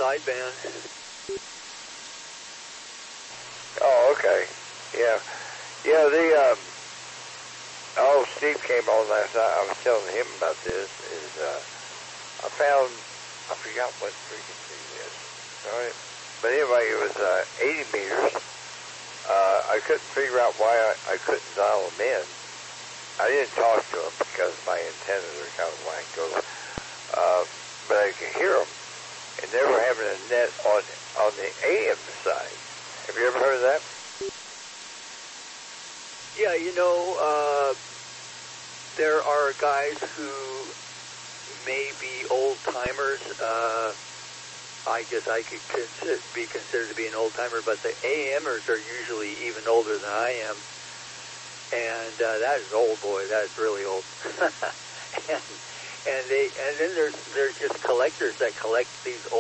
sideband. Oh, okay. Yeah. Yeah, Steve came on last night. I was telling him about this. I forgot what frequency it is. All right. But anyway, it was 80 meters. I couldn't figure out why I couldn't dial them in. I didn't talk to them because my antennas are kind of whacked over. But I could hear them, and they were having a net on the AM side. Have you ever heard of that? Yeah, there are guys who may be old timers. I guess I could be considered to be an old timer, but the AMers are usually even older than I am. And that is old, boy. That is really old. and then there's just collectors that collect these old